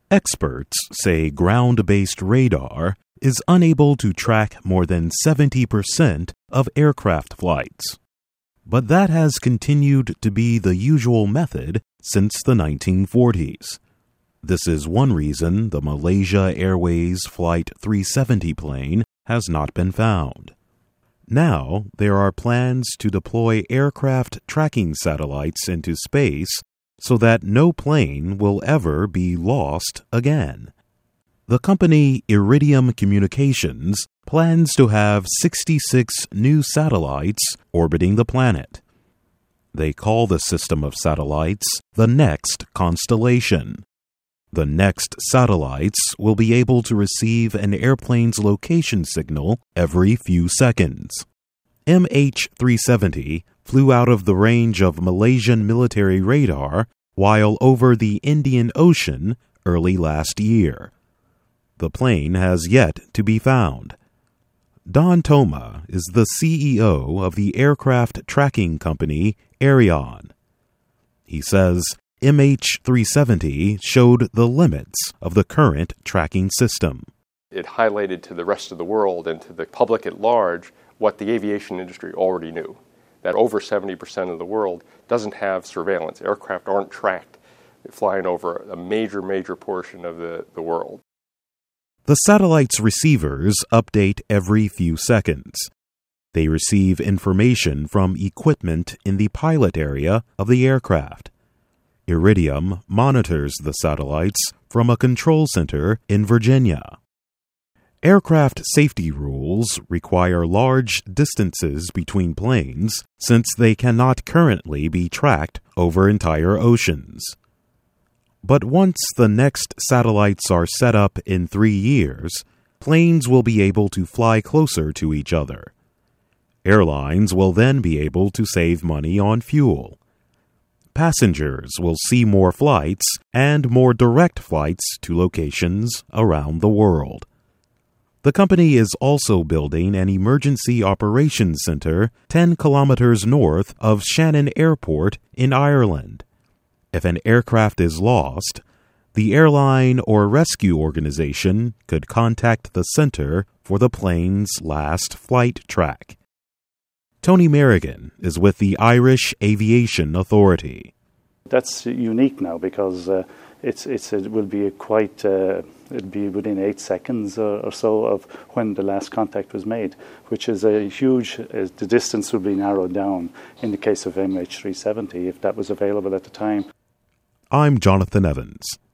Experts say ground-based radar is unable to track more than 70% of aircraft flights. But that has continued to be the usual method since the 1940s. This is one reason the Malaysia Airways Flight 370 plane has not been found. Now, there are plans to deploy aircraft tracking satellites into space so that no plane will ever be lost again. The company Iridium Communications plans to have 66 new satellites orbiting the planet. They call the system of satellites the Next Constellation. The Next satellites will be able to receive an airplane's location signal every few seconds. MH370 flew out of the range of Malaysian military radar while over the Indian Ocean early last year. The plane has yet to be found. Don Thoma is the CEO of the aircraft tracking company Aerion. He says MH370 showed the limits of the current tracking system. It highlighted to the rest of the world and to the public at large what the aviation industry already knew, that over 70% of the world doesn't have surveillance. Aircraft aren't tracked flying over a major portion of the world. The satellite's receivers update every few seconds. They receive information from equipment in the pilot area of the aircraft. Iridium monitors the satellites from a control center in Virginia. Aircraft safety rules require large distances between planes since they cannot currently be tracked over entire oceans. But once the next satellites are set up in 3 years, planes will be able to fly closer to each other. Airlines will then be able to save money on fuel. Passengers will see more flights and more direct flights to locations around the world. The company is also building an emergency operations center 10 kilometers north of Shannon Airport in Ireland. If an aircraft is lost, the airline or rescue organization could contact the center for the plane's last flight track. Tony Merrigan is with the Irish Aviation Authority. That's unique now because it will be it'll be within 8 seconds or so of when the last contact was made, which is a huge. The distance will be narrowed down in the case of MH370 if that was available at the time. I'm Jonathan Evans.